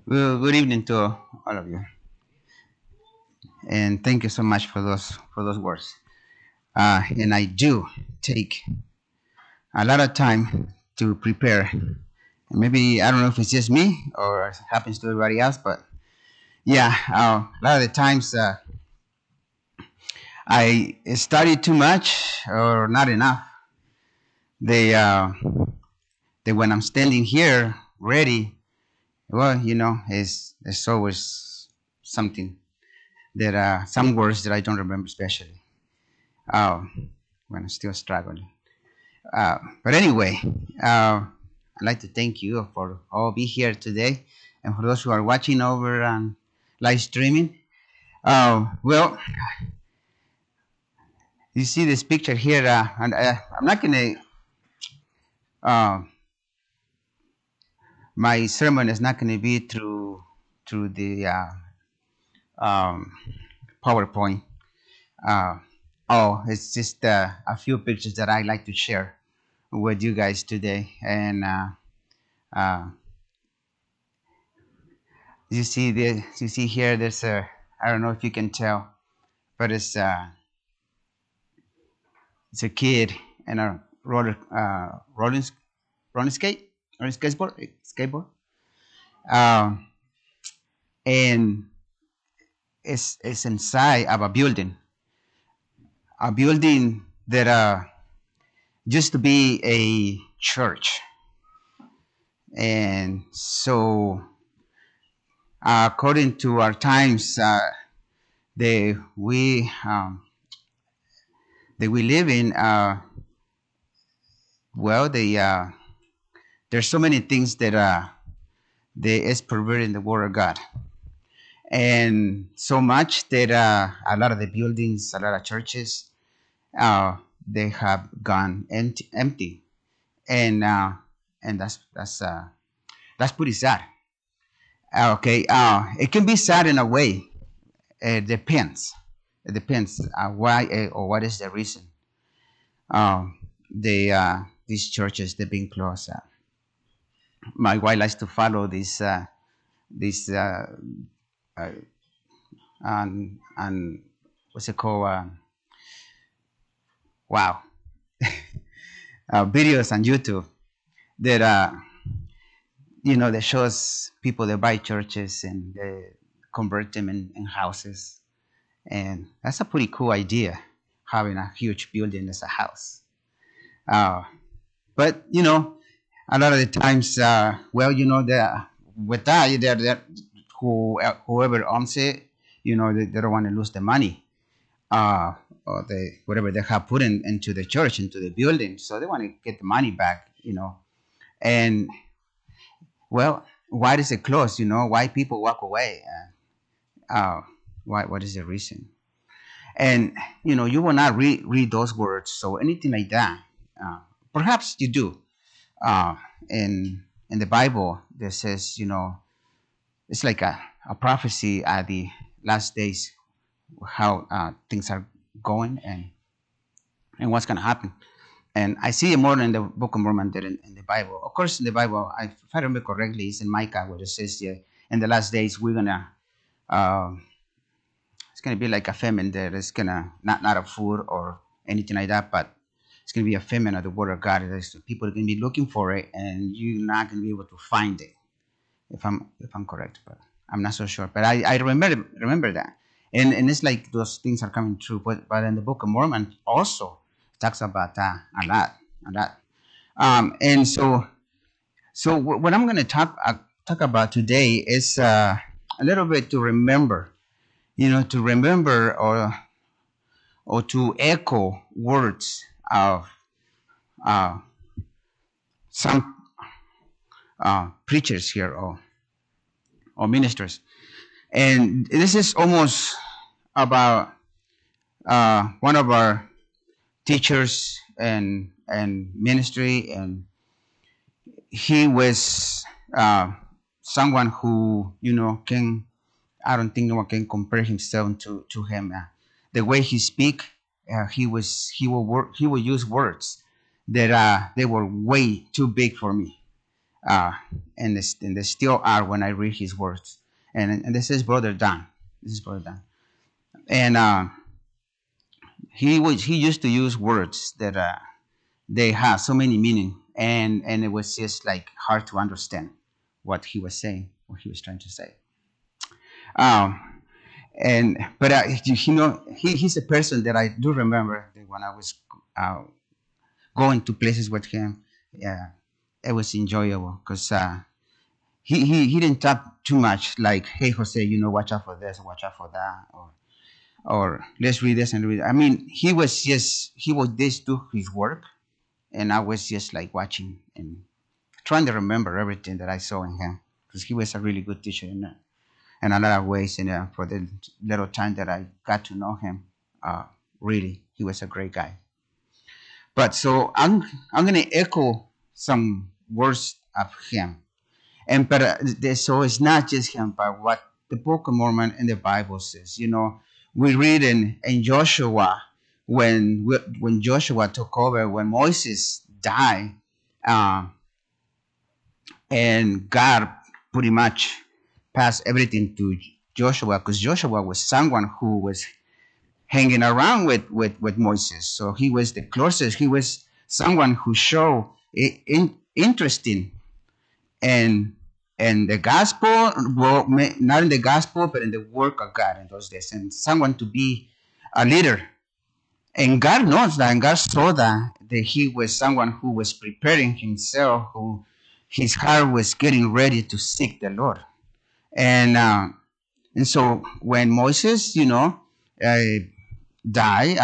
Well, good evening to all of you, and thank you so much for those words. And I do take a lot of time to prepare. Maybe I don't know if it's just me or it happens to everybody else, but yeah, a lot of the times I study too much or not enough. They they when I'm standing here ready, well, it's always something that some words that I don't remember, especially uh, when I'm still struggling. But anyway, I'd like to thank you for all be here today, and for those who are watching over on live streaming. Well, you see this picture here, and I'm not gonna. Uh, my sermon is not gonna be through the um, PowerPoint. Uh, it's just a few pictures that I like to share with you guys today, and uh, you see here, there's a, I don't know if you can tell, but it's a kid and a rolling skate or skateboard, um, and it's inside of a building that used to be a church, and so according to our times, the we that we live in, well, there's so many things that they is perverting the word of God, and so much that a lot of the buildings, a lot of churches, uh, they have gone empty, and that's pretty sad. Okay, it can be sad in a way. It depends. It depends why or what is the reason. These churches they've been closed. My wife likes to follow this uh, and what's it called? Wow, videos on YouTube that that shows people that buy churches and they convert them in houses, and that's a pretty cool idea, having a huge building as a house. Uh, but a lot of the times, well, that with that whoever owns it, they don't want to lose the money, uh, or whatever they have put into the church, into the building, so they want to get the money back, and well, why does it close? Why people walk away? Uh, what is the reason? And you will not read those words, so anything like that, uh, perhaps you do, uh, in the Bible that says, it's like a prophecy at the last days, how things are going, and what's going to happen. And I see it more in the Book of Mormon than in the Bible. Of course, in the Bible, if I remember correctly, it's in Micah where it says, yeah, in the last days we're gonna, um, it's gonna be like a famine that is gonna not a food or anything like that, but it's gonna be a famine of the Word of God. People are gonna be looking for it, and you're not gonna be able to find it. If I'm correct, but I'm not so sure. But I remember that, and it's like those things are coming true. But in the Book of Mormon also talks about that a lot. And so what I'm going to talk about today is a little bit to remember, to remember or to echo words of uh, some preachers here or ministers. And this is almost about one of our teachers and ministry, and he was someone who can, I don't think no one can compare himself to him. The way he speak, he will use words that they were way too big for me. uh, and they still are when I read his words. And this is Brother Dan. This is Brother Dan, and he used to use words that they have so many meaning, and it was just like hard to understand what he was saying, what he was trying to say. Um, and but he's a person that I do remember that when I was uh, going to places with him. Yeah, it was enjoyable because he didn't talk too much like, hey Jose, watch out for this, watch out for that, or let's read this and read. I mean, he would just do his work, and I was just like watching and trying to remember everything that I saw in him because he was a really good teacher in a lot of ways. And for the little time that I got to know him, really, he was a great guy. But so I'm gonna echo some words of him, and but so it's not just him, but what the Book of Mormon and the Bible says. We read in Joshua when Joshua took over, when Moses died, uh, and God pretty much passed everything to Joshua because Joshua was someone who was hanging around with Moses. So he was the closest. He was someone who showed interesting and the gospel, well, not in the gospel, but in the work of God in those days, and someone to be a leader. And God knows that, and God saw that he was someone who was preparing himself, who his heart was getting ready to seek the Lord. And so when Moses, died,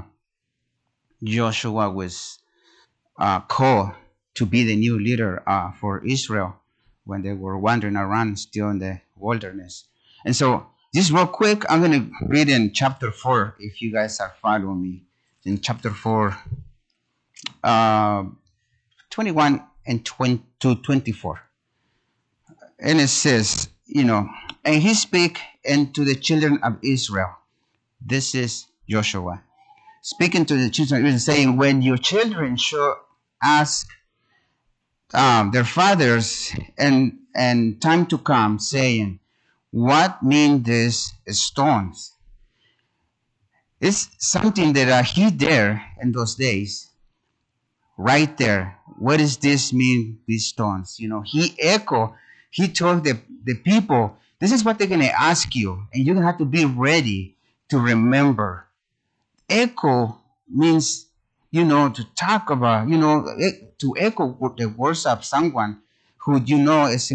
Joshua was called to be the new leader for Israel when they were wandering around still in the wilderness. And so, just real quick, I'm going to read in chapter 4, if you guys are following me. In chapter 4, uh, 21 and 20 to 24. And it says, and he spake unto the children of Israel. This is Joshua. Speaking to the children of Israel, saying, when your children shall ask their fathers and time to come, saying, what mean these stones? It's something that he there in those days, right there. What does this mean, these stones? He told the people, this is what they're going to ask you, and you're going to have to be ready to remember. Echo means, to talk about, to echo the words of someone who is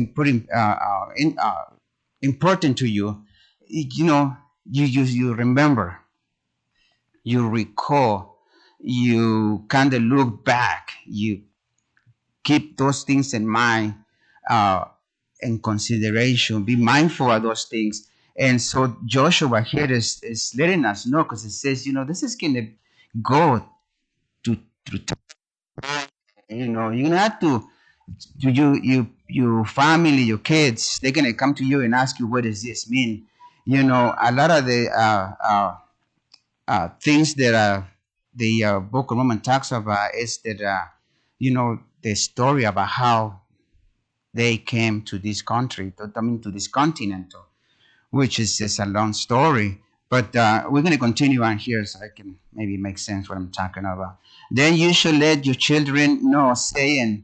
important to you. You remember, you recall, you kind of look back, you keep those things in mind, in consideration, be mindful of those things. And so Joshua here is letting us know, because it says, this is going to go to time. You're gonna have to your family, your kids, they're gonna come to you and ask you, what does this mean? A lot of the things that the Book of Mormon talks about is that the story about how they came to this country, to this continent, which is just a long story. But we're going to continue on here so I can maybe make sense what I'm talking about. Then you shall let your children know, saying,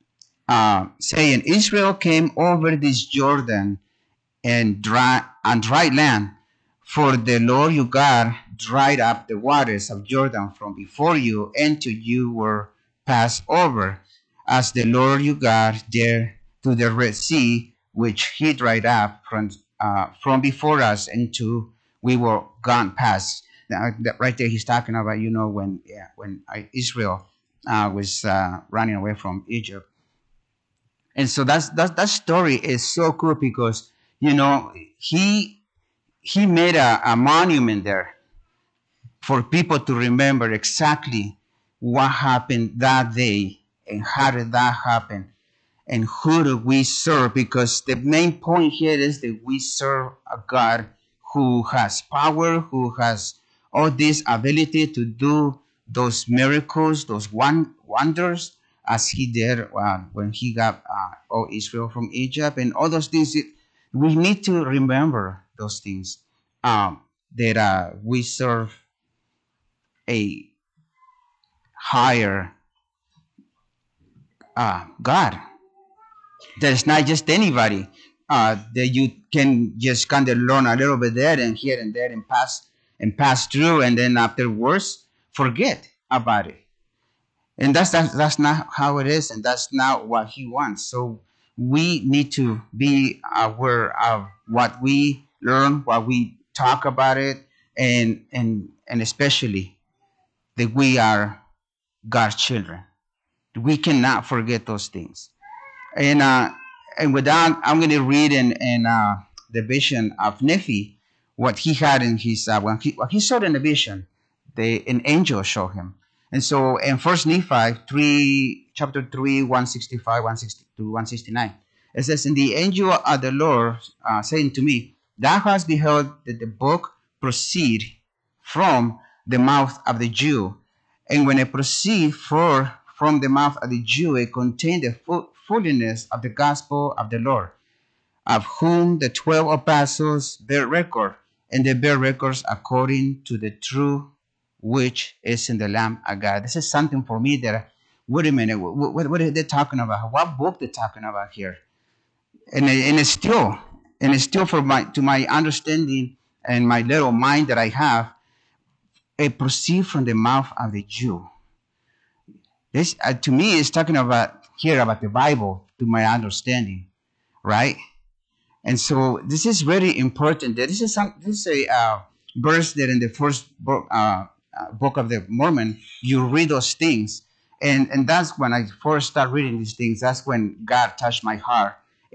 Israel came over this Jordan and dry land, for the Lord your God dried up the waters of Jordan from before you until you were passed over, as the Lord your God did to the Red Sea, which he dried up from before us until we were gone past. Now, right there, he's talking about when Israel was running away from Egypt. And so that story is so cool because he made a monument there for people to remember exactly what happened that day and how did that happen and who do we serve, because the main point here is that we serve a God who has power, who has all this ability to do those miracles, those wonders, as he did when he got all Israel from Egypt and all those things. We need to remember those things, that we serve a higher God. There's not just anybody that you can just kind of learn a little bit there and here and there and pass through, and then afterwards forget about it. And that's not how it is, and that's not what he wants. So we need to be aware of what we learn, what we talk about it, and especially that we are God's children. We cannot forget those things. And with that, I'm going to read in the vision of Nephi what he had in his what he saw in the vision. An angel showed him. And so in First Nephi 3, chapter 3, 165, 162, 169, it says, "And the angel of the Lord saying to me, Thou hast beheld that the book proceed from the mouth of the Jew. And when it proceed from the mouth of the Jew, it contained the fullness of the gospel of the Lord, of whom the 12 apostles bear record, and they bear records according to the truth which is in the Lamb of God." This is something for me that, wait a minute, what are they talking about? What book they're talking about here? And it's still for to my understanding and my little mind that I have, it proceeds from the mouth of the Jew. This to me is talking about here about the Bible, to my understanding, right? And so this is very important. This is a verse that in the first book of the Mormon, you read those things, and that's when I first started reading these things. That's when God touched my heart,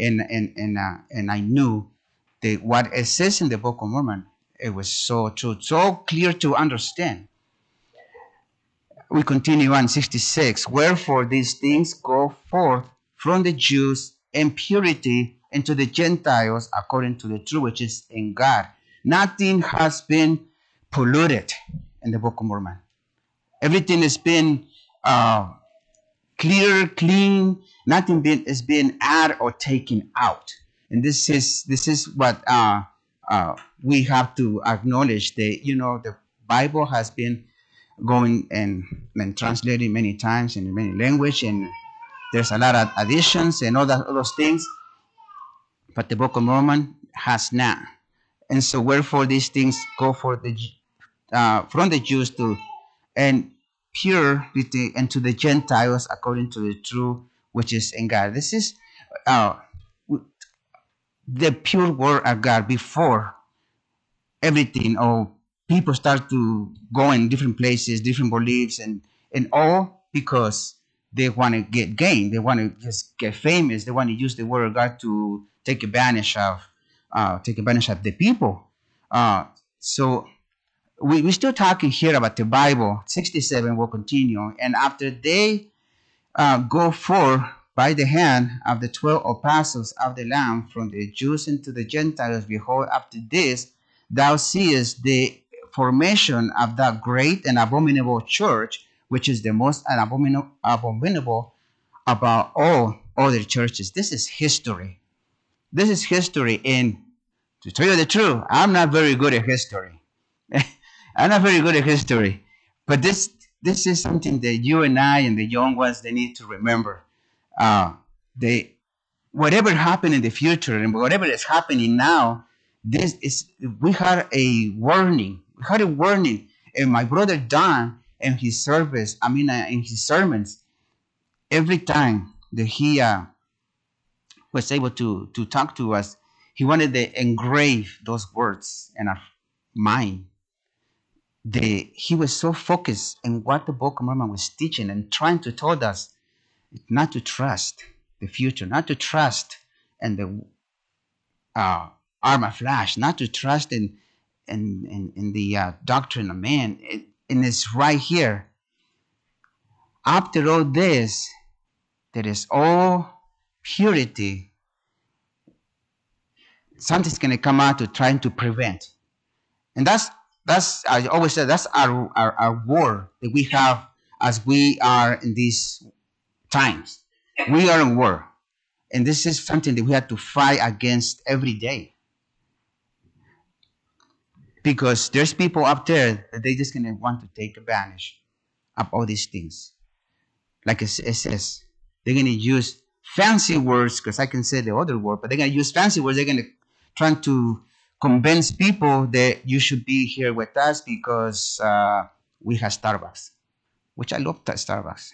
and I knew that what it says in the Book of Mormon, it was so true, so clear to understand. We continue on 66. "Wherefore these things go forth from the Jews in purity into the Gentiles according to the truth which is in God. Nothing has been polluted in the Book of Mormon. Everything has been clear, clean. Nothing is being added or taken out. And this is what we have to acknowledge. That the Bible has been going and translated many times in many languages, and there's a lot of additions and all those things, but the Book of Mormon has not. And so wherefore these things go for from the Jews to and purity and to the Gentiles according to the truth which is in God." This is the pure word of God before everything, or people start to go in different places, different beliefs, and all because they want to get gain. They want to just get famous. They want to use the word of God to take advantage of the people. So we're still talking here about the Bible. 67 will continue. "And after they go forth by the hand of the 12 apostles of the Lamb from the Jews into the Gentiles, behold, after this, thou seest the formation of that great and abominable church, which is the most abominable about all other churches." This is history. This is history. And to tell you the truth, I'm not very good at history. I'm not very good at history. But this is something that you and I and the young ones, they need to remember. Whatever happened in the future and whatever is happening now, we had a warning. We had a warning. And my brother Don, in his service, in his sermons, every time that he was able to talk to us, he wanted to engrave those words in our mind. He was so focused on what the Book of Mormon was teaching and trying to tell us not to trust the future, not to trust in the arm of flesh, not to trust in the doctrine of man. And it's right here. After all this, there is all purity. Something's going to come out to trying to prevent. And that's I always say that's our war that we have as we are in this times. We are in war. And this is something that we have to fight against every day. Because there's people up there that they just gonna want to take advantage of all these things. Like it says, they're gonna use fancy words, because I can say the other word, but they're gonna use fancy words. They're gonna try to convince people that you should be here with us because we have Starbucks, which I love that Starbucks.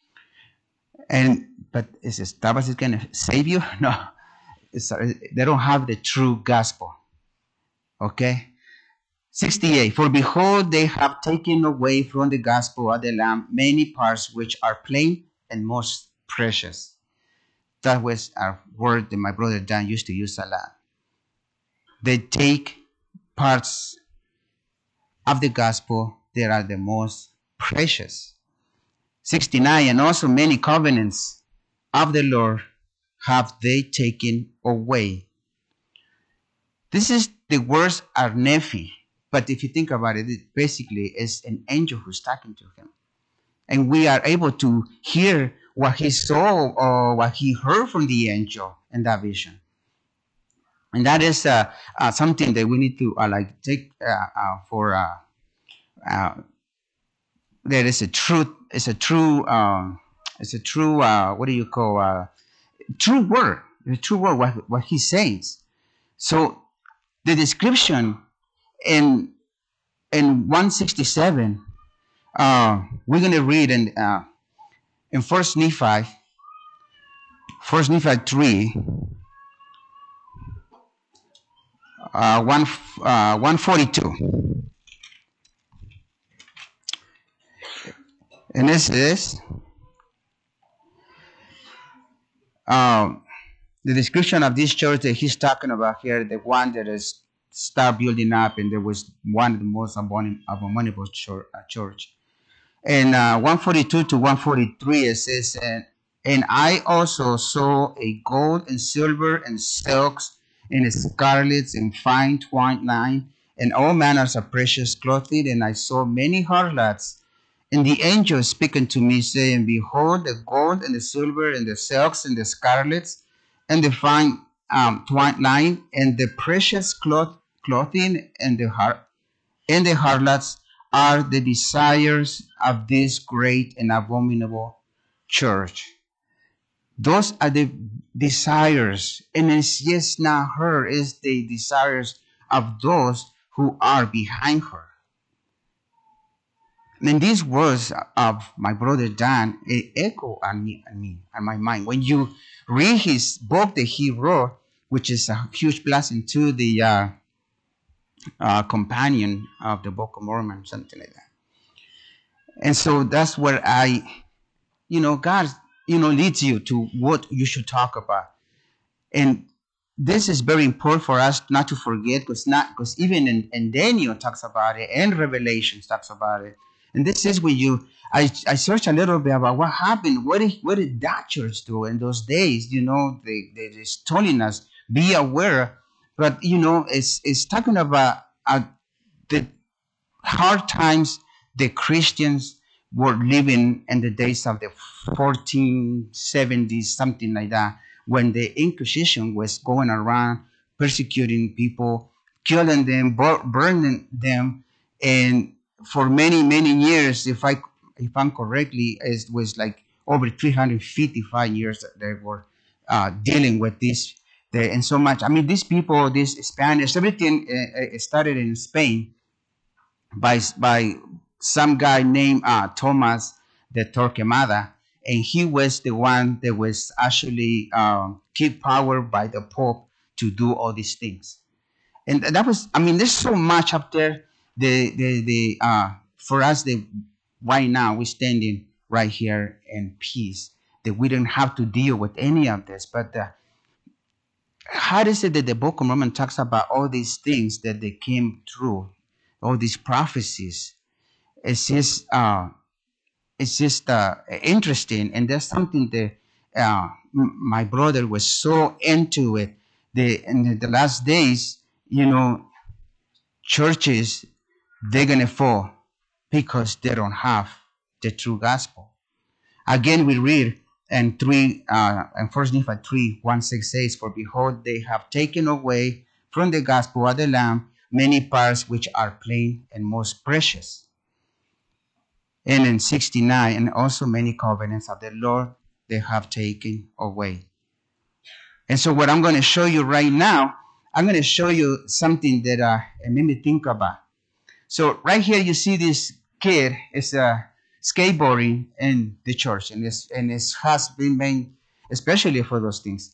But is Starbucks is gonna save you? No, they don't have the true gospel. Okay. 68. For behold, they have taken away from the gospel of the Lamb many parts which are plain and most precious. That was a word that my brother Dan used to use a lot. They take parts of the gospel that are the most precious. 69. And also many covenants of the Lord have they taken away. This is the words are Nephi. But if you think about it, it basically is an angel who's talking to him. And we are able to hear what he saw or what he heard from the angel in that vision. And that is something that we need to take for. There is a truth. It's a true. It's a true. What do you call? True word. The true word. What he says. So the description in 167, we're going to read in First Nephi 3, 142. And this is the description of this church that he's talking about here, the one that is start building up, and there was one of the most abominable church. And 142 to 143, it says, and I also saw a gold and silver and silks and scarlets and fine twined line and all manners of precious clothing. And I saw many harlots. And the angel speaking to me, saying, behold, the gold and the silver and the silks and the scarlets and the fine twined line and the precious clothing and the harlots are the desires of this great and abominable church. Those are the desires, and it's just not her, it's the desires of those who are behind her. And these words of my brother Dan echo on me, on my mind. When you read his book that he wrote, which is a huge blessing to the companion of the Book of Mormon, something like that. And so that's where God, leads you to what you should talk about. And this is very important for us not to forget, because even in Daniel talks about it, and Revelation talks about it. And this is when I searched a little bit about what happened. What did that church do in those days? They just telling us, be aware. But, it's talking about the hard times the Christians were living in the days of the 1470s, something like that, when the Inquisition was going around persecuting people, killing them, burning them, and for many, many years, if I'm correctly, it was like over 355 years that they were dealing with this. And so much. I mean, these people, these Spanish, everything started in Spain by some guy named Thomas de Torquemada, and he was the one that was actually kept power by the Pope to do all these things. And that was, there's so much up there. For us, right now we're standing right here in peace, that we don't have to deal with any of this. But how is it that the Book of Mormon talks about all these things that they came through, all these prophecies? It's just interesting, and there's something that my brother was so into it. In the last days, churches, they're gonna fall because they don't have the true gospel. Again, we read And First Nephi 3:1-6 says, "For behold, they have taken away from the gospel of the Lamb many parts which are plain and most precious." And in 69, "And also many covenants of the Lord they have taken away." And so what I'm going to show you right now, I'm going to show you something that it made me think about. So right here you see this kid is skateboarding in the church, and it has been made especially for those things.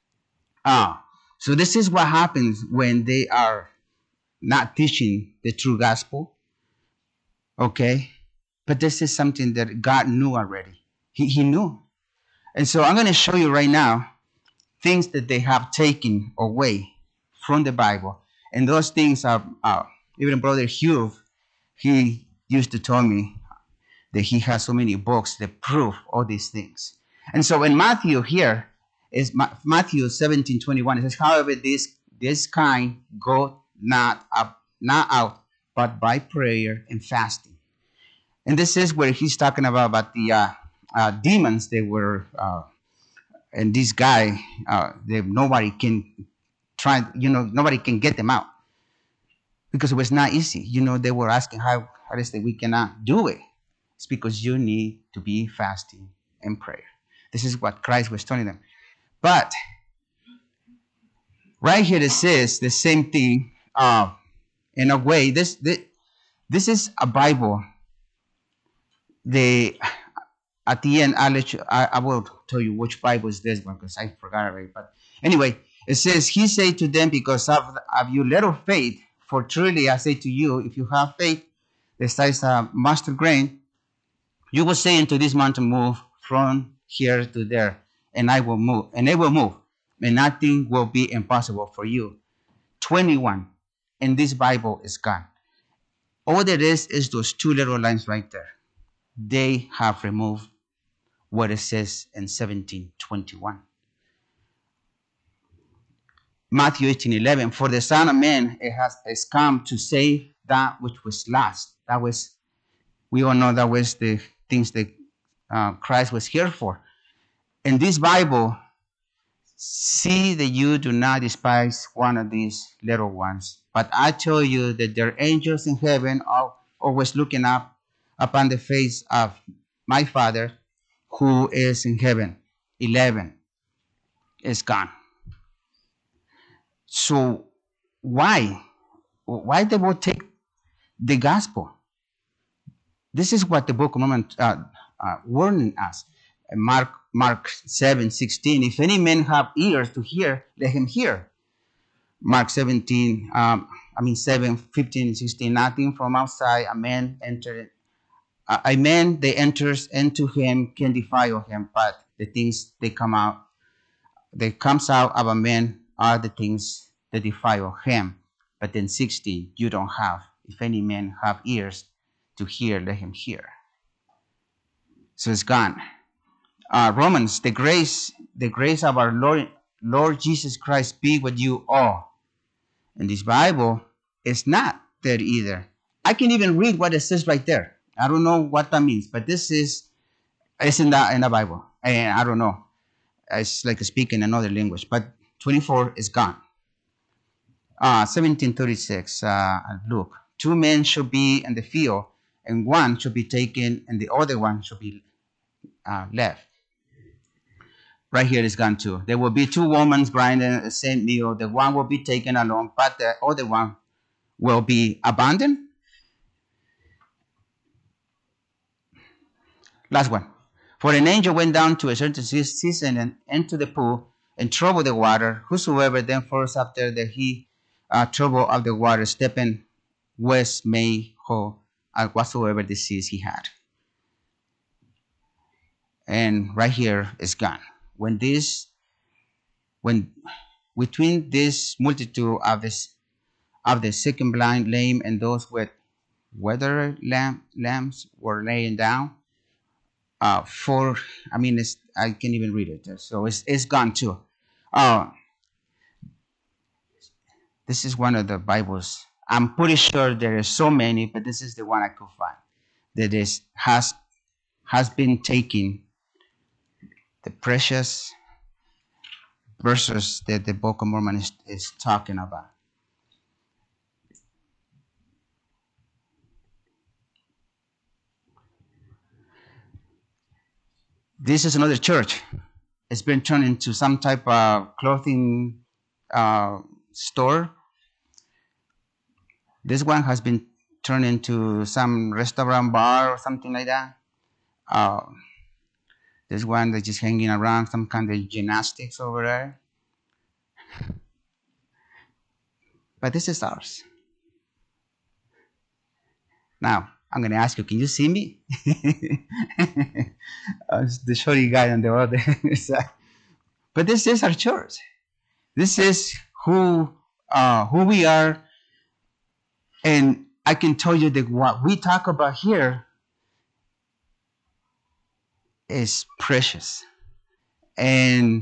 So this is what happens when they are not teaching the true gospel. Okay, but this is something that God knew already. He knew, and so I'm going to show you right now things that they have taken away from the Bible, and those things are even Brother Hugh. He used to tell me that he has so many books that prove all these things. And so in Matthew here is Matthew 17:21. It says, "However, this kind go not out, but by prayer and fasting." And this is where he's talking about the demons. They were, and this guy, nobody can try. Nobody can get them out because it was not easy. They were asking how is it we cannot do it. It's because you need to be fasting and prayer. This is what Christ was telling them. But right here it says the same thing. In a way, this is a Bible. At the end, I will tell you which Bible is this one because I forgot already. But anyway, it says, "He said to them, because of your little faith, for truly I say to you, if you have faith the size of mustard grain, you will say unto this mountain, move from here to there, and I will move, and it will move, and nothing will be impossible for you." 21, and this Bible is gone. All there is those two little lines right there. They have removed what it says in 17:21. Matthew 18:11, "For the Son of Man has come to save that which was lost." We all know that was the things that Christ was here for. In this Bible, see that you do not despise one of these little ones. But I tell you that there are angels in heaven always looking up upon the face of my Father who is in heaven. 11 is gone. So why they will take the gospel? This is what the Book of Mormon warning us. Mark 7:16. "If any man have ears to hear, let him hear." Mark 7:15-16. "Nothing from outside a man that enters into him can defile him, but the things that comes out of a man are the things that defile him." But then 16, you don't have. "If any man have ears to hear, let him hear." So it's gone. Romans, the grace of our Lord Jesus Christ be with you all. And this Bible is not there either. I can even read what it says right there. I don't know what that means, but it's in the Bible. And I don't know. It's like speaking another language. But 24 is gone. 17:36. Luke. "Two men should be in the field, and one should be taken, and the other one should be left." Right here is gone too. "There will be two women grinding the same meal. The one will be taken along, but the other one will be abandoned." Last one. "For an angel went down to a certain season and into the pool and troubled the water. Whosoever then falls after the trouble of the water, stepping west may whole at whatsoever disease he had." And right here is gone. When between this multitude of the sick and blind, lame, and those with withered lambs were laying down, I can't even read it. So it's gone too. This is one of the Bibles. I'm pretty sure there are so many, but this is the one I could find that has been taken. the precious verses that the Book of Mormon is talking about. This is another church. It's been turned into some type of clothing store. This one has been turned into some restaurant bar or something like that. This one that's just hanging around, some kind of gymnastics over there. But this is ours. Now, I'm going to ask you, can you see me? The shorty guy on the other side. But this is our church. This is who we are. And I can tell you that what we talk about here is precious. And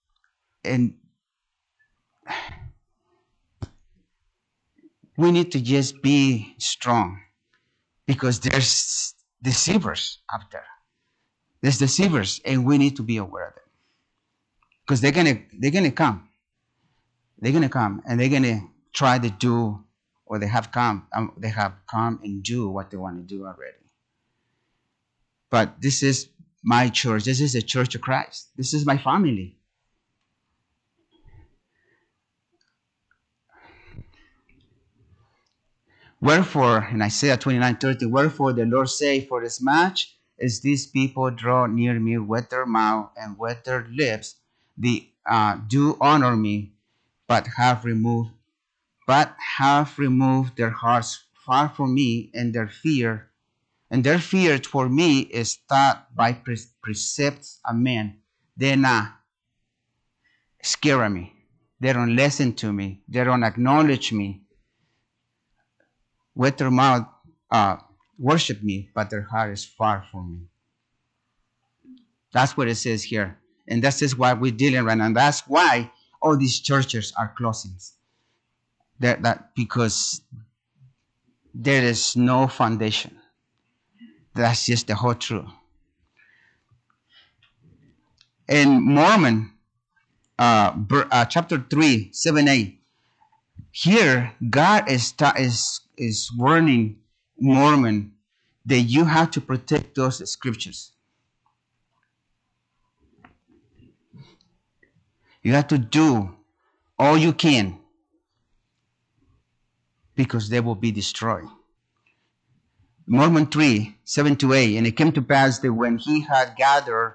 we need to just be strong, because there's deceivers out there. There's deceivers, and we need to be aware of them, because they're gonna come. They're gonna come, and they're gonna try to do, or they have come and do what they want to do already. But this is my church. This is the Church of Christ. This is my family. Wherefore, in Isaiah 29:30, wherefore the Lord say, for as much as these people draw near me with their mouth and with their lips, they do honor me, but have removed their hearts far from me, and their fear toward me is taught by precepts of men. They not scare me. They don't listen to me. They don't acknowledge me. With their mouth worship me, but their heart is far from me. That's what it says here. And this is what we're dealing right now. And that's why all these churches are closing. Because there is no foundation. That's just the whole truth. In Mormon, chapter 3, 7, 8, here God is warning Mormon that you have to protect those scriptures. You have to do all you can, because they will be destroyed. Mormon 3, 7 to 8, and it came to pass that when he had gathered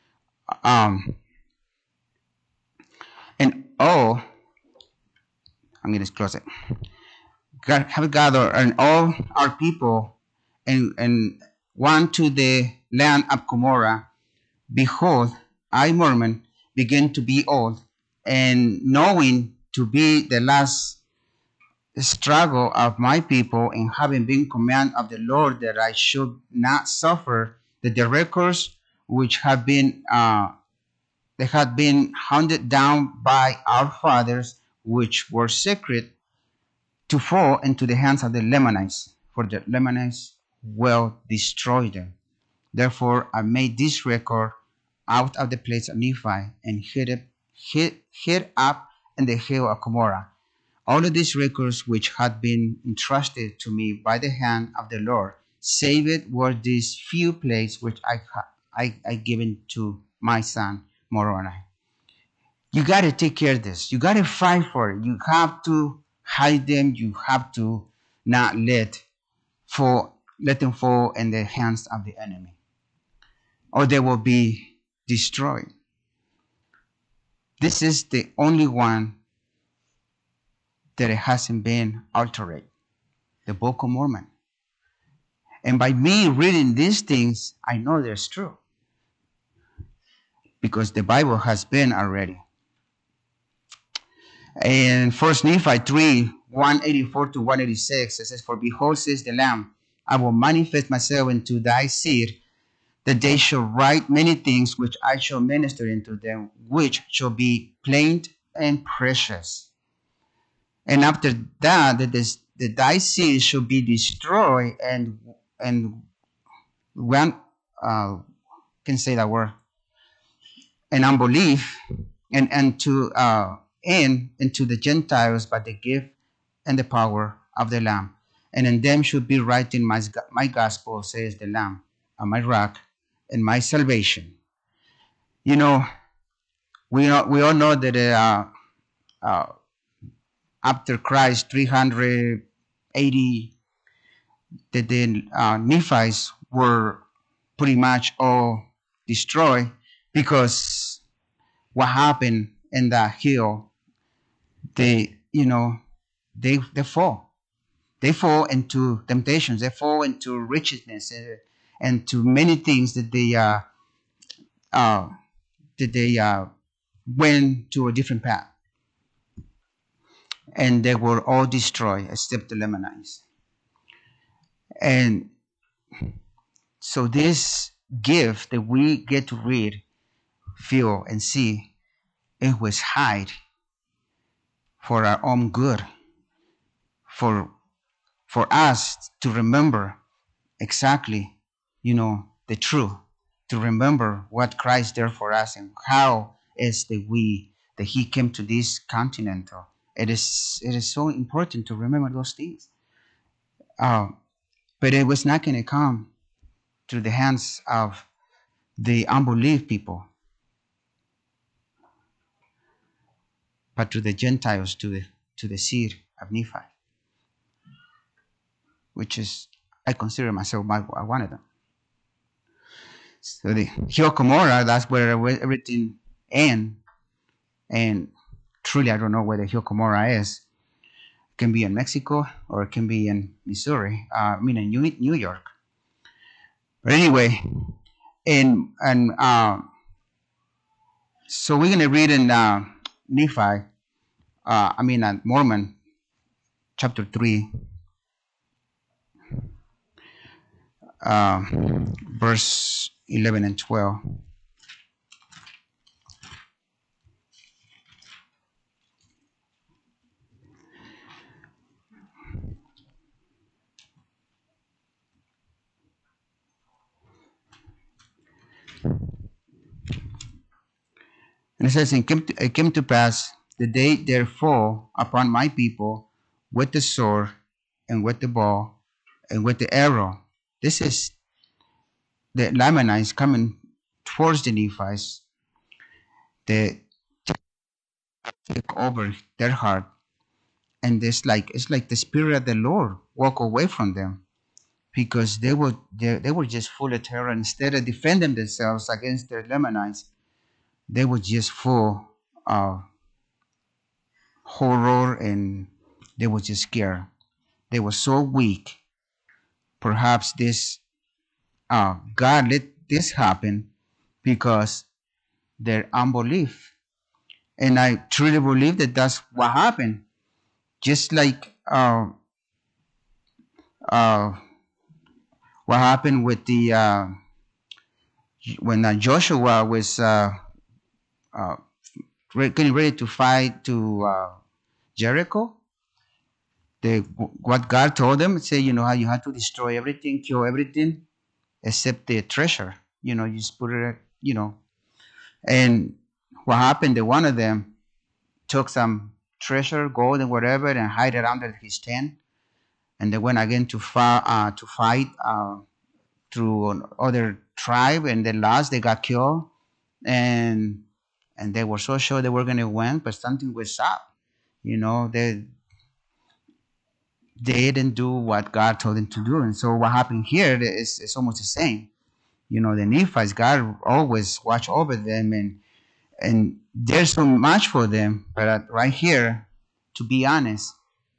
and all, I'm going to close it. God have gathered and all our people and one to the land of Gomorrah. Behold, I, Mormon, begin to be old, and knowing to be the last struggle of my people, and having been commanded of the Lord that I should not suffer, that the records which have been they had been handed down by our fathers, which were secret, to fall into the hands of the Lamanites, for the Lamanites will destroy them. Therefore I made this record out of the place of Nephi, and hid up in the hill of Gomorrah. All of these records which had been entrusted to me by the hand of the Lord, save it were these few places which I given to my son Moroni. You got to take care of this. You got to fight for it. You have to hide them. You have to not let them fall in the hands of the enemy, or they will be destroyed. This is the only one that it hasn't been altered, the Book of Mormon. And by me reading these things, I know they're true, because the Bible has been already. In 1 Nephi 3, 184 to 186, it says, for behold, says the Lamb, I will manifest myself into thy seed, that they shall write many things which I shall minister unto them, which shall be plain and precious. And after that, that thy seed shall be destroyed, and one can say that word, and unbelief, and to and to the Gentiles by the gift and the power of the Lamb. And in them should be written my gospel, says the Lamb, my rock and my salvation. You know, we all know that uh, after Christ 380, that the Nephites were pretty much all destroyed because what happened in that hill, they, they fall. They fall into temptations. They fall into richness and to many things uh, that they went to a different path, and they were all destroyed except the Lamanites. And so this gift that we get to read, feel, and see, it was hide for our own good, for for us to remember exactly, the truth, to remember what Christ did for us and how is that He came to this continent. It is so important to remember those things. Um, but it was not going to come through the hands of the unbelief people, but to the Gentiles, to the seed of Nephi, which is I consider myself one of them. So the Hill Cumorah, that's where everything ends. And truly, I don't know where the Hill Cumorah is. It can be in Mexico or it can be in Missouri. In New York. But anyway, so we're gonna read in Nephi. Mormon, chapter 3, verse 11 and 12. And it says, it came to pass the day there fall upon my people with the sword and with the bow and with the arrow. This is the Lamanites coming towards the Nephites. They take over their heart, and it's like the spirit of the Lord walk away from them because they were just full of terror. Instead of defending themselves against the Lamanites, they were just full of horror, and they were just scared. They were so weak. Perhaps this God let this happen because their unbelief, and I truly believe that that's what happened. Just like uh, what happened with the when Joshua was uh, getting ready to fight to Jericho. What God told them, say, how you have to destroy everything, kill everything, except the treasure. You just put it, And what happened? That one of them took some treasure, gold and whatever, and hide it under his tent. And they went again to fight through other tribe, and then last they got killed, and they were so sure they were going to win, but something was up. They didn't do what God told them to do, and so what happened here is almost the same. The Nephites, God always watch over them, and there's so much for them. But right here, to be honest,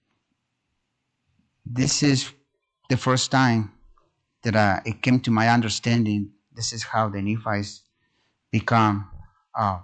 this is the first time that it came to my understanding. This is how the Nephites become. Uh,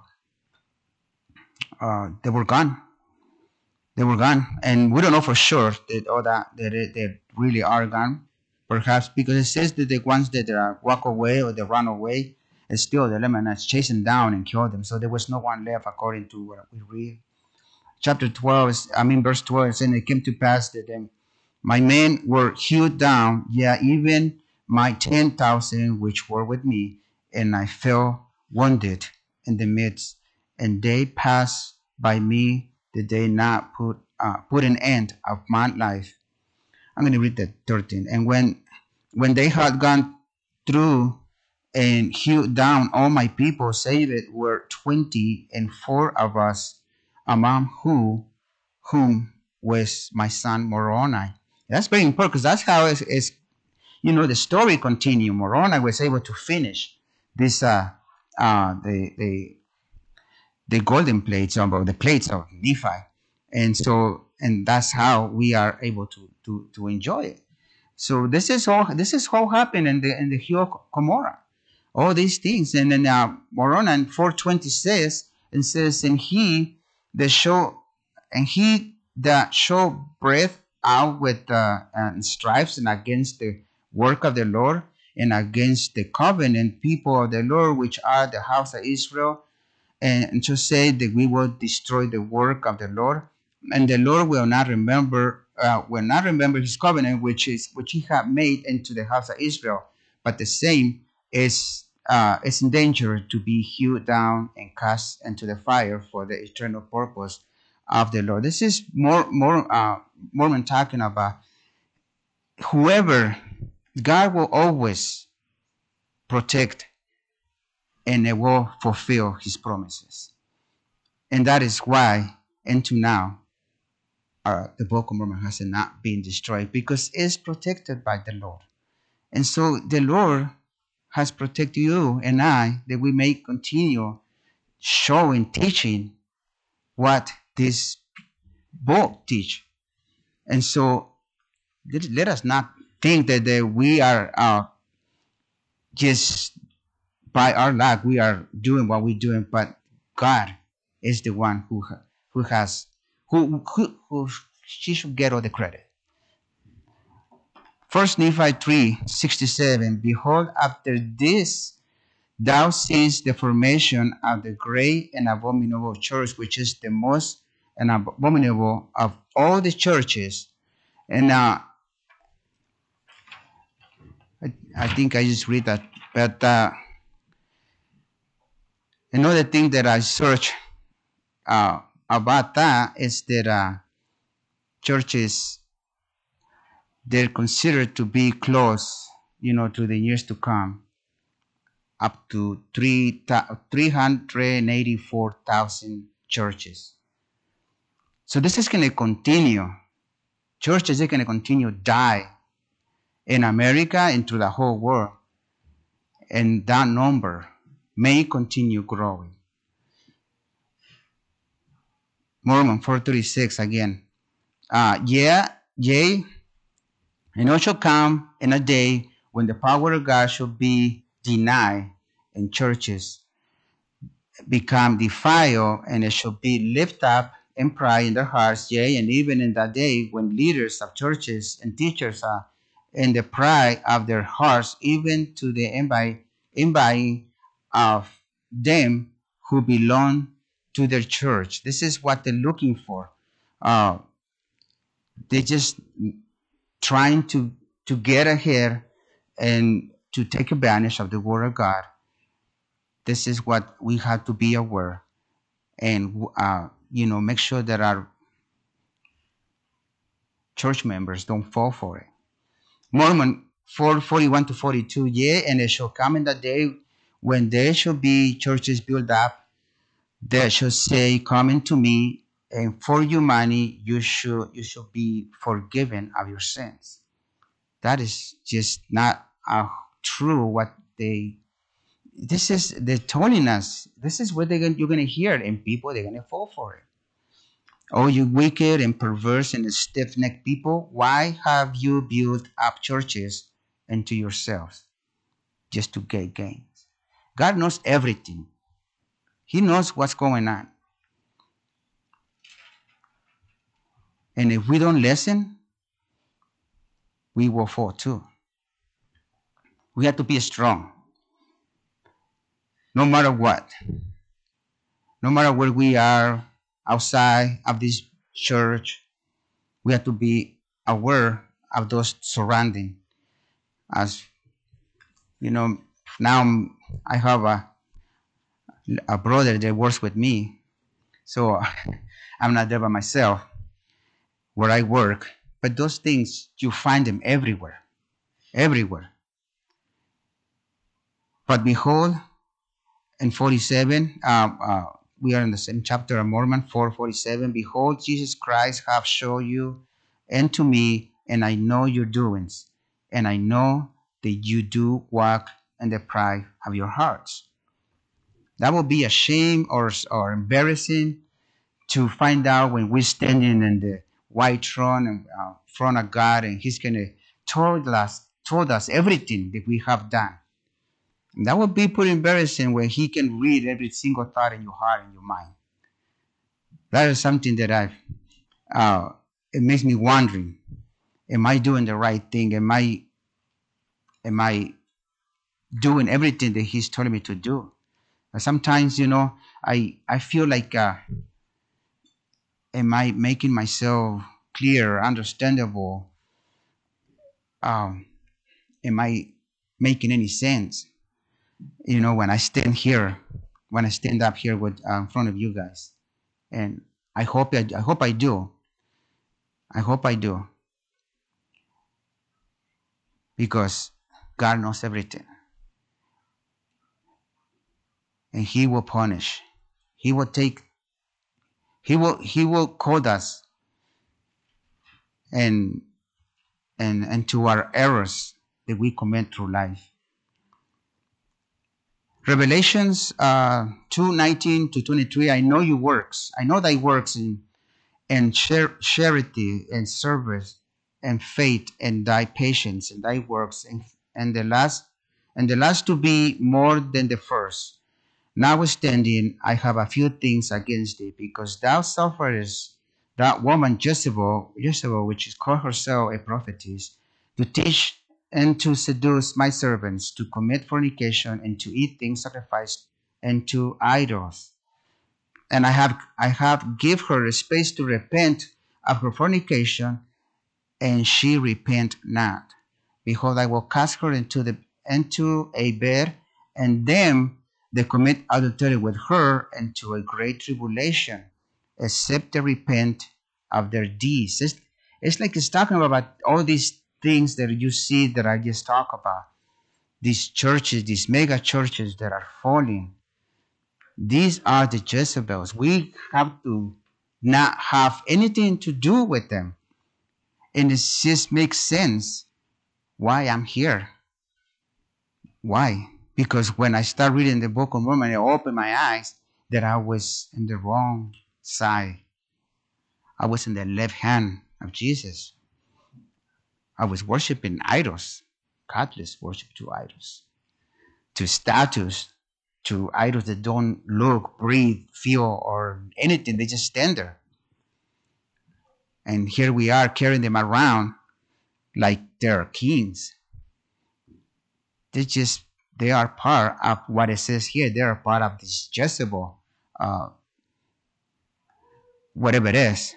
they were gone. They were gone, and we don't know for sure that they really are gone. Perhaps because it says that the ones that walk away or they run away, and still the Lamanites chase them down and kill them. So there was no one left, according to what we read. Chapter 12, verse 12, and it came to pass that my men were hewed down, yeah, even my 10,000 which were with me, and I fell wounded in the midst, and they pass by me. Did they not put an end of my life? I'm going to read that 13. And when they had gone through and hewed down all my people, save it were 20, and 4 of us, among whom was my son Moroni. That's very important because that's how the story continued. Moroni was able to finish this the golden plates or the plates of Nephi, and that's how we are able to enjoy it. So this is all happened in the hill of Gomorrah, all these things, and then Moroni in 4:20 says, and he that show breath out with stripes and against the work of the Lord and against the covenant people of the Lord, which are the house of Israel, and to say that we will destroy the work of the Lord, and the Lord will not remember his covenant which he had made into the house of Israel, but the same is in danger to be hewed down and cast into the fire for the eternal purpose of the Lord. This is Mormon talking about whoever God will always protect and it will fulfill his promises. And that is why, until now, the Book of Mormon has not been destroyed because it's protected by the Lord. And so the Lord has protected you and I that we may continue showing, teaching what this book teach. And so let us not think that we are just by our luck we are doing what we're doing, but God is the one who has who she should get all the credit. First Nephi 3:67. Behold, after this thou seest the formation of the great and abominable church, which is the most and abominable of all the churches. And I think I just read that, but another thing that I searched about that is that churches, they're considered to be close, to the years to come, up to 384,000 churches. So this is going to continue. Churches are going to continue die in America and through the whole world. And that number may continue growing. Mormon 4:36 again. Yea, and it shall come in a day when the power of God shall be denied, and churches become defiled, and it shall be lifted up in pride in their hearts. Yea, and even in that day when leaders of churches and teachers are in the pride of their hearts, even to the envying of them who belong to their church. This is what they're looking for. They just trying to get ahead and to take advantage of the word of God. This is what we have to be aware and make sure that our church members don't fall for it. Mormon 4:41-42. Yea, and it shall come in that day when there shall be churches built up that shall say, come unto me, and for your money you shall be forgiven of your sins. That is just not true. They're telling us, this is what you're going to hear, and people, they're going to fall for it. Oh, you wicked and perverse and stiff-necked people, why have you built up churches unto yourselves just to get gains? God knows everything. He knows what's going on. And if we don't listen, we will fall too. We have to be strong. No matter what. No matter where we are outside of this church, we have to be aware of those surrounding. As now I have a a brother that works with me. So I'm not there by myself where I work. But those things, you find them everywhere, everywhere. But behold, in 47, we are in the same chapter of Mormon 4:47. Behold, Jesus Christ have shown you and to me, and I know your doings, and I know that you do walk in the pride of your hearts. That will be a shame or embarrassing to find out when we're standing in the white throne in front of God, and He's going to told us everything that we have done. And that would be pretty embarrassing when He can read every single thought in your heart and your mind. That is something that it makes me wondering: am I doing the right thing? Am I doing everything that He's telling me to do? But sometimes, I feel like, am I making myself clear, understandable? Um, am I making any sense? When I stand here, when I stand up here with in front of you guys, and I hope I do. I hope I do, because God knows everything, and He will punish. He will take. He will call us and to our errors that we commit through life. Revelations 2:19-23. I know your works. I know thy works and charity and service and faith and thy patience and thy works and the last to be more than the first. Notwithstanding, I have a few things against thee, because thou sufferest that woman Jezebel, which is called herself a prophetess, to teach and to seduce my servants to commit fornication and to eat things sacrificed unto idols. And I have give her a space to repent of her fornication, and she repent not. Behold, I will cast her into a bed, and them that commit adultery with her into a great tribulation, except they repent of their deeds. It's like it's talking about all these things that you see that I just talk about. These churches, these mega churches that are falling. These are the Jezebels. We have to not have anything to do with them. And it just makes sense why I'm here. Why? Because when I start reading the Book of Mormon, I opened my eyes that I was in the wrong side. I was in the left hand of Jesus. I was worshiping idols, godless worship to idols, to statues, to idols that don't look, breathe, feel, or anything. They just stand there. And here we are carrying them around like they're kings. They are part of what it says here. They are part of this Jezebel, whatever it is.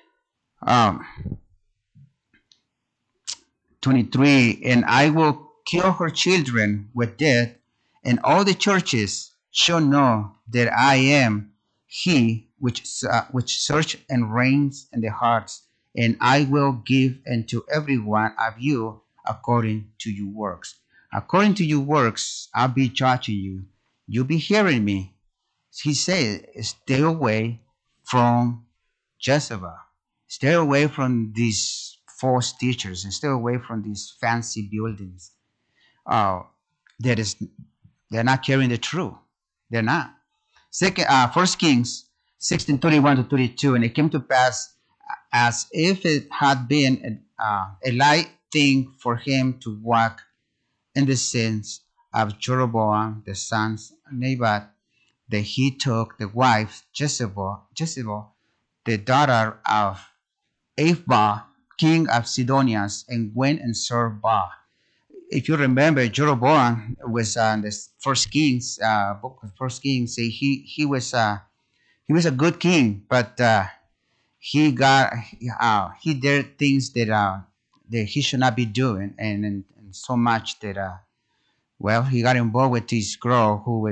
23, and I will kill her children with death, and all the churches shall know that I am he which search and reigns in the hearts, and I will give unto every one of you according to your works. According to your works, I'll be judging you. You'll be hearing me. He said, stay away from Jezebel. Stay away from these false teachers, and stay away from these fancy buildings. That is, they're not carrying the truth. They're not. First Kings 16:21-32, and it came to pass as if it had been a light thing for him to walk in the sins of Jeroboam the sons of Nebat, that he took the wife Jezebel, the daughter of Aphbah, king of Sidonians, and went and served Baal. If you remember, Jeroboam was in the book of First Kings. He was a good king, but he did things that he should not be doing, and so much that he got involved with this girl who was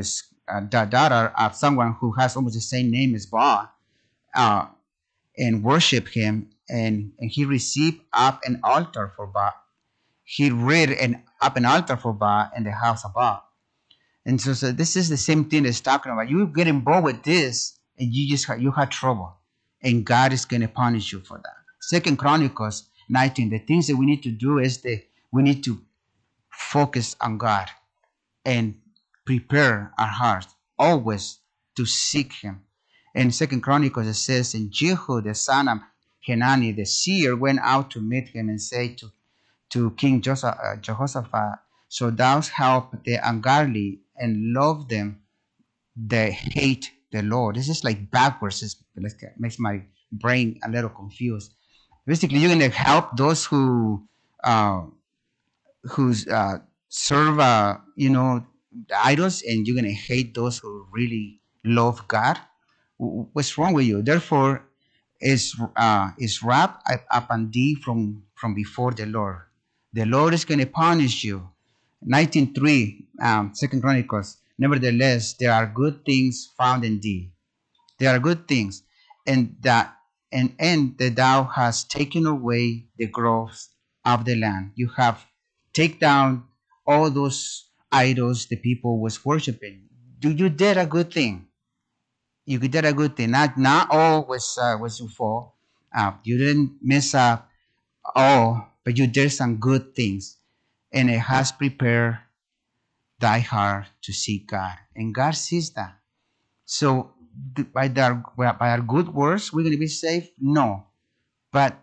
the daughter of someone who has almost the same name as Baal, uh, and worship him, and he received up an altar for Baal. He reared up an altar for Baal in the house of Baal. And so this is the same thing that's talking about. You get involved with this, and you had trouble, and God is going to punish you for that. Second Chronicles 19. The things that we need to do is that we need to focus on God and prepare our hearts always to seek Him. In Second Chronicles it says, and Jehu the son of Hanani the seer went out to meet him and said to King Jehoshaphat, so thou help the ungodly and love them that hate the Lord. This is like backwards. It makes my brain a little confused. Basically, you're going to help those uh, who serve, the idols, and you're going to hate those who really love God. What's wrong with you? Therefore, is wrapped up and thee from before the Lord. The Lord is going to punish you. 19:3, Second Chronicles. Nevertheless, there are good things found in thee. There are good things, and that thou hast taken away the groves of the land. You have taken down all those idols the people was worshiping. You did a good thing. You did a good thing. Not all was your fault. You didn't mess up all, but you did some good things, and it has prepared thy heart to seek God, and God sees that. So by our good works, we're going to be saved. No, but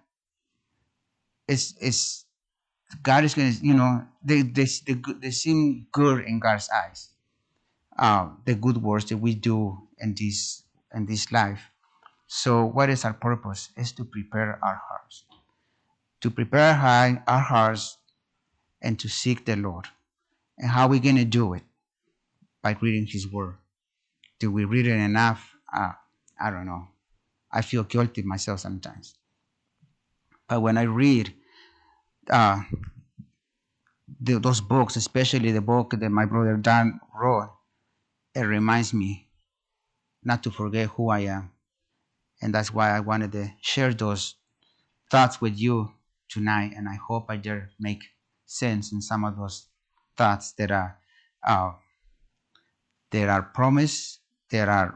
it's God is going to, they seem good in God's eyes. The good works that we do in this life. So what is our purpose? Is to prepare our hearts, to prepare our hearts, and to seek the Lord. And how are we going to do it? By reading His Word. Do we read it enough? I don't know. I feel guilty myself sometimes. But when I read uh, those books, especially the book that my brother Dan wrote, it reminds me not to forget who I am. And that's why I wanted to share those thoughts with you tonight. And I hope I dare make sense in some of those thoughts uh, that are promised, there are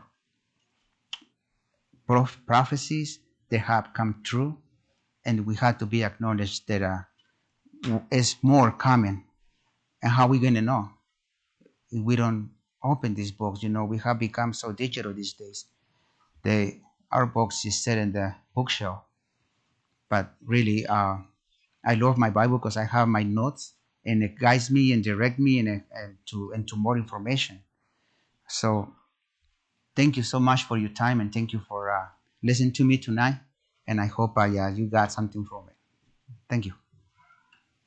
prophecies that have come true, and we have to be acknowledged that is more coming. And how are we going to know if we don't open these books? We have become so digital these days. Our books is set in the bookshelf, but really, I love my Bible because I have my notes, and it guides me and direct me into more information. So thank you so much for your time, and thank you for listening to me tonight. And I hope you got something from it. Thank you.